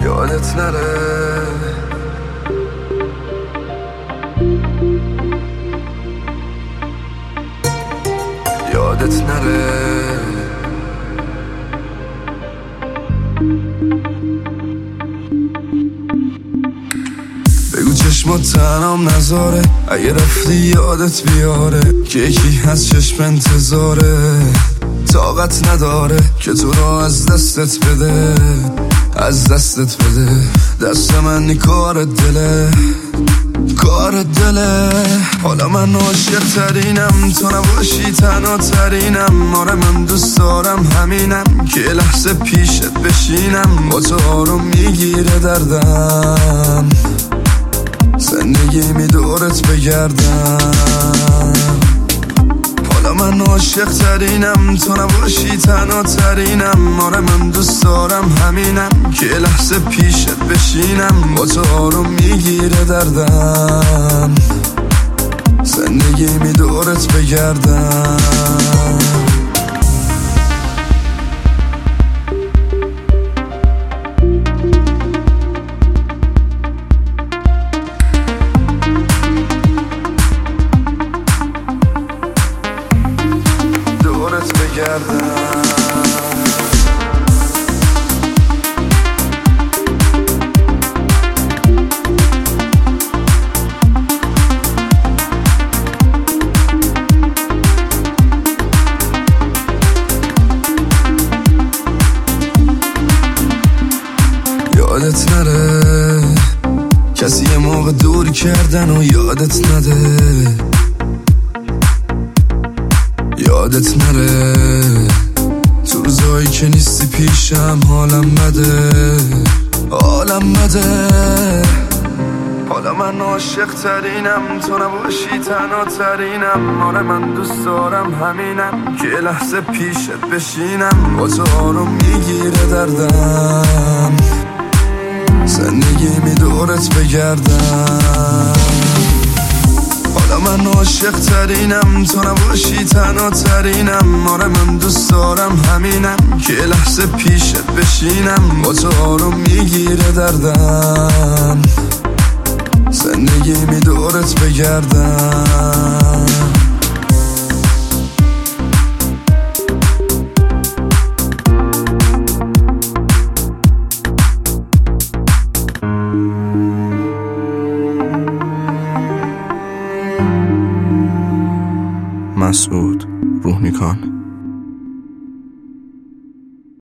یادت نره، یادت نره. بگو چشمات تنام نذاره، اگه رفتی یادت بیاره که یکی هست چشم انتظاره، طاقت نداره که تو رو از دستت بده، از دستت بده. دست من کار دله، کار دله. حالا من عاشق ترینم، تو نباشی تنها ترینم. آره من دوست دارم همینم که لحظه پیشت بشینم، با تو آروم میگیره دردم، زندگی می دورت بگردم. حالا من عاشق ترینم، تو نباشی تنها ترینم. آره من دوست دارم همینم که لحظه پیشت بشینم، با تو آروم میگیره دردم، زندگی می دورت بگردم. یادت نره کسی یه موقع دور کردن و یادت نده، یادت نره تو روزایی که نیستی پیشم حالم بده، حالم بده. حالا من عاشق ترینم، تو نباشی تنها ترینم. آره من دوست دارم همینم که لحظه پیشت بشینم، با تو آروم میگیره دردم، زندگی می دورت بگردم. حالا من عاشق ترینم، تو نباشی تنها ترینم. آره من دوست دارم همینم که لحظه پیشت بشینم، با تو آروم میگیره دردم، زندگی می دورت بگردم.